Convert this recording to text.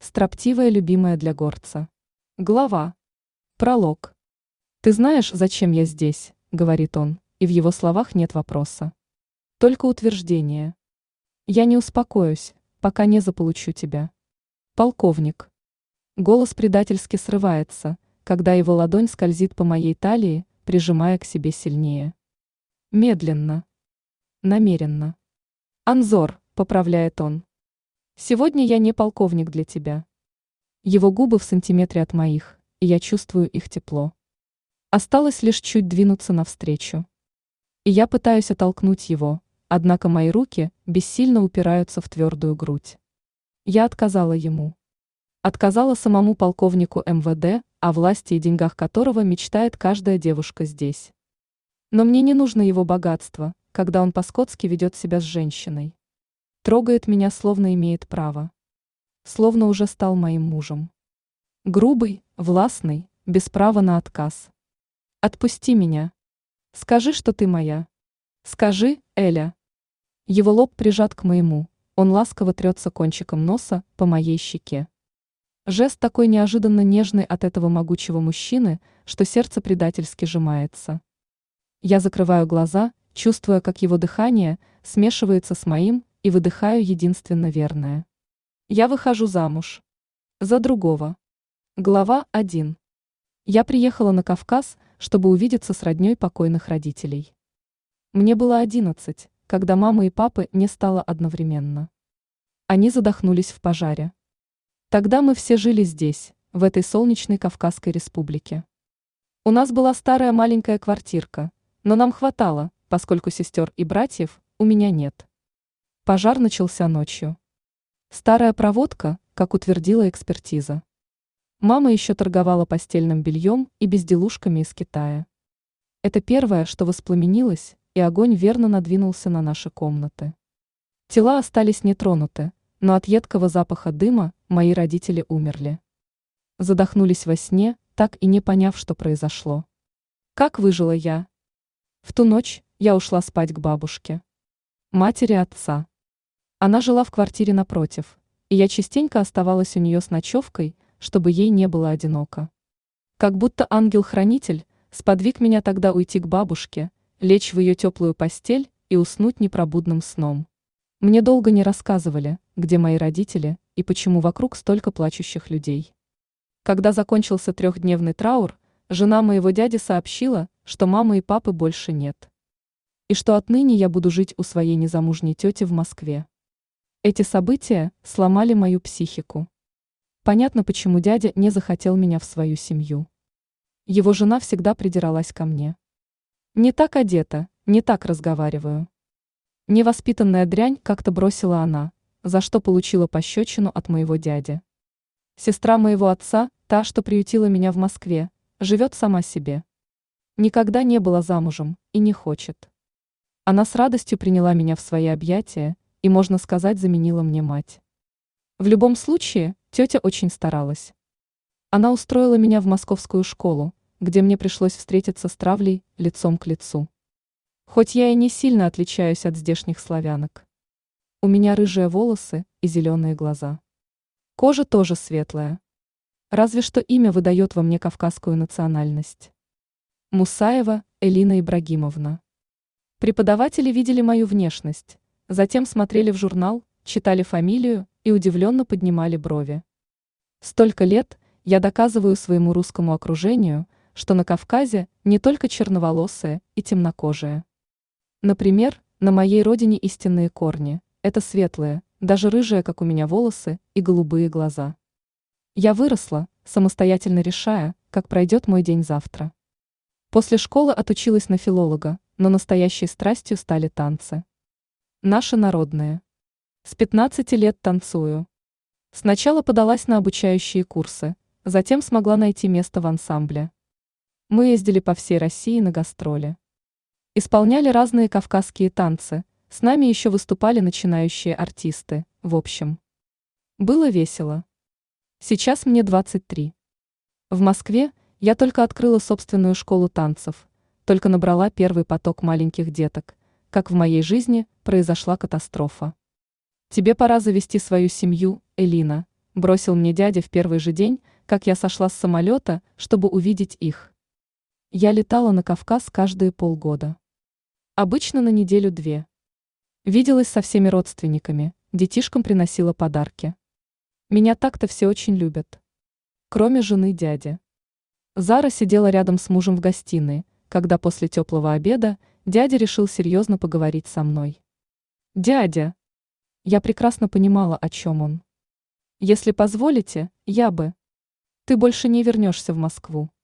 Строптивая любимая для горца. Глава. Пролог. «Ты знаешь, зачем я здесь?» — говорит он, и в его словах нет вопроса. Только утверждение. «Я не успокоюсь, пока не заполучу тебя». Полковник. Голос предательски срывается, когда его ладонь скользит по моей талии, прижимая к себе сильнее. Медленно. Намеренно. «Анзор», — поправляет он. «Сегодня я не полковник для тебя». Его губы в сантиметре от моих, и я чувствую их тепло. Осталось лишь чуть двинуться навстречу. И я пытаюсь оттолкнуть его, однако мои руки бессильно упираются в твердую грудь. Я отказала ему. Отказала самому полковнику МВД, о власти и деньгах которого мечтает каждая девушка здесь. Но мне не нужно его богатство, когда он по-скотски ведет себя с женщиной. Трогает меня, словно имеет право. Словно уже стал моим мужем. Грубый, властный, без права на отказ. Отпусти меня. Скажи, что ты моя. Скажи, Эля. Его лоб прижат к моему, он ласково трется кончиком носа по моей щеке. Жест такой неожиданно нежный от этого могучего мужчины, что сердце предательски сжимается. Я закрываю глаза, чувствуя, как его дыхание смешивается с моим, и выдыхаю единственно верное. Я выхожу замуж. За другого. Глава 1. Я приехала на Кавказ, чтобы увидеться с роднёй покойных родителей. Мне было 11, когда мамы и папы не стало одновременно. Они задохнулись в пожаре. Тогда мы все жили здесь, в этой солнечной Кавказской республике. У нас была старая маленькая квартирка, но нам хватало, поскольку сестер и братьев у меня нет. Пожар начался ночью. Старая проводка, как утвердила экспертиза. Мама еще торговала постельным бельем и безделушками из Китая. Это первое, что воспламенилось, и огонь верно надвинулся на наши комнаты. Тела остались нетронуты, но от едкого запаха дыма мои родители умерли. Задохнулись во сне, так и не поняв, что произошло. Как выжила я? В ту ночь я ушла спать к бабушке. Матери отца. Она жила в квартире напротив, и я частенько оставалась у нее с ночевкой, чтобы ей не было одиноко. Как будто ангел-хранитель сподвиг меня тогда уйти к бабушке, лечь в ее теплую постель и уснуть непробудным сном. Мне долго не рассказывали, где мои родители и почему вокруг столько плачущих людей. Когда закончился 3-дневный траур, жена моего дяди сообщила, что мамы и папы больше нет. И что отныне я буду жить у своей незамужней тети в Москве. Эти события сломали мою психику. Понятно, почему дядя не захотел меня в свою семью. Его жена всегда придиралась ко мне. Не так одета, не так разговариваю. Невоспитанная дрянь как-то бросила она, за что получила пощечину от моего дяди. Сестра моего отца, та, что приютила меня в Москве, живет сама себе. Никогда не была замужем и не хочет. Она с радостью приняла меня в свои объятия и, можно сказать, заменила мне мать. В любом случае, тетя очень старалась. Она устроила меня в московскую школу, где мне пришлось встретиться с травлей лицом к лицу. Хоть я и не сильно отличаюсь от здешних славянок. У меня рыжие волосы и зеленые глаза. Кожа тоже светлая. Разве что имя выдает во мне кавказскую национальность. Мусаева Элина Ибрагимовна. Преподаватели видели мою внешность, затем смотрели в журнал, читали фамилию и удивленно поднимали брови. Столько лет я доказываю своему русскому окружению, что на Кавказе не только черноволосые и темнокожие. Например, на моей родине истинные корни – это светлые, даже рыжие, как у меня, волосы и голубые глаза. Я выросла, самостоятельно решая, как пройдет мой день завтра. После школы отучилась на филолога, но настоящей страстью стали танцы. Наши народные. С 15 лет танцую. Сначала подалась на обучающие курсы, затем смогла найти место в ансамбле. Мы ездили по всей России на гастроли. Исполняли разные кавказские танцы, с нами еще выступали начинающие артисты, в общем. Было весело. Сейчас мне 23. В Москве я только открыла собственную школу танцев, только набрала первый поток маленьких деток, как в моей жизни произошла катастрофа. Тебе пора завести свою семью, Элина, бросил мне дядя в первый же день, как я сошла с самолета, чтобы увидеть их. Я летала на Кавказ каждые полгода. Обычно на неделю-две. Виделась со всеми родственниками, детишкам приносила подарки. Меня так-то все очень любят. Кроме жены дяди. Зара сидела рядом с мужем в гостиной, когда после теплого обеда дядя решил серьезно поговорить со мной. «Дядя!» Я прекрасно понимала, о чем он. «Если позволите, я бы...» «Ты больше не вернешься в Москву».